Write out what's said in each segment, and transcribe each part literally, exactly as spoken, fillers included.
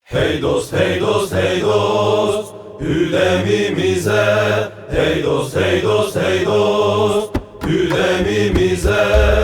Hey dost, hey dost, hey dost, hüdemimize. Hey dost, hey dost, hey dost, hüdemimize.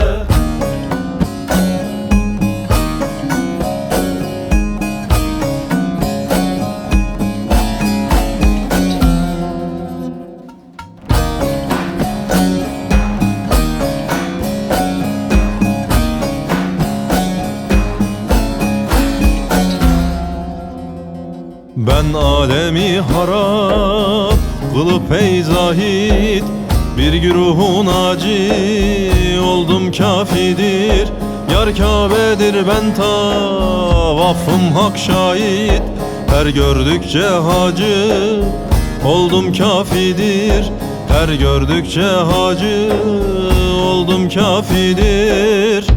Ben alemi harap kılıp ey zahid, bir güruhun acı oldum kafidir. Yar Kabe'dir ben tavafım hak şahit, her gördükçe hacı oldum kafidir. Her gördükçe hacı oldum kafidir.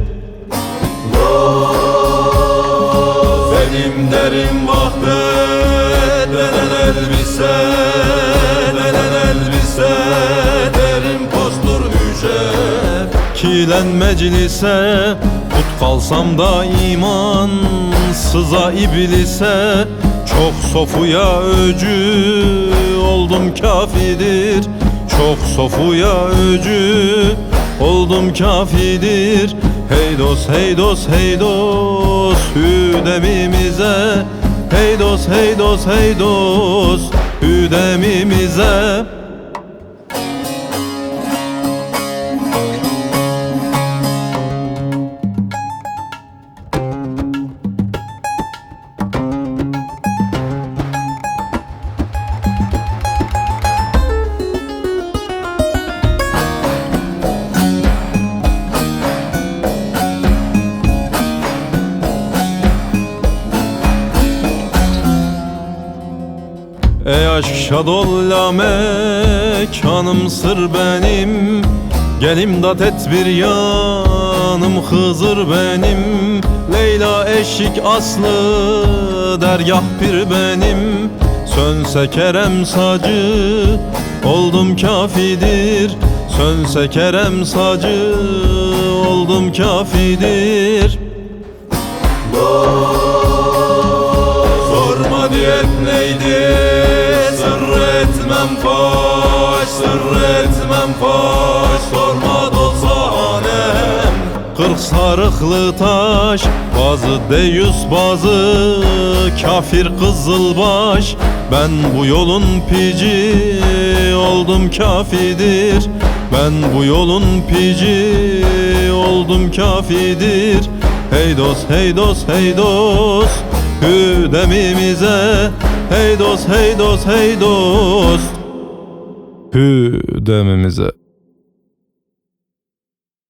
Benim derim vahdet, beden elbise, beden elbise, derim postur hücre. Kilen meclise tut kalsam da iman sıza iblise, çok sofuya öcü oldum kafidir. Çok sofuya öcü oldum kafidir. Hey dost, hey dost, hey dost, hüdemimize. Hey dost, hey dost, hey dost, hüdemimize. Ey aşk şadolla mekanım sır benim, gelim dat et bir yanım Hızır benim. Leyla eşik aslı dergah pir benim, sönse kerem sacı oldum kafidir. Sönse kerem sacı oldum kafidir. Sorma diyet neydi, sır etmem faş, sır etmem faş. Sorma dolsa hanem. Kırk sarıklı taş, bazı deyüs bazı kafir kızılbaş. Ben bu yolun pici oldum kafidir. Ben bu yolun pici oldum kafidir. Hey dost, hey dost, hey dost, hüdemimize. Hey dost, hey dost, hey dost, hüdemimize.